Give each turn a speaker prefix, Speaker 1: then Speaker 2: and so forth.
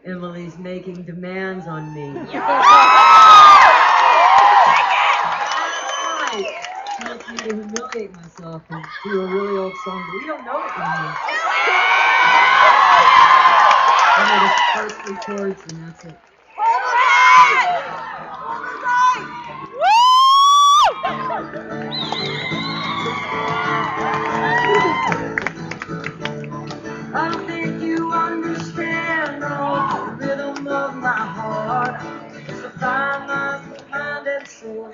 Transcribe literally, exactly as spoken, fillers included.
Speaker 1: Emily's making demands on me. She wants me to humiliate myself and do a really old song, but we don't know it anymore. I know the first three chords and that's it. I don't think you understand the rhythm of my heart. It's a fine line for mind and soul.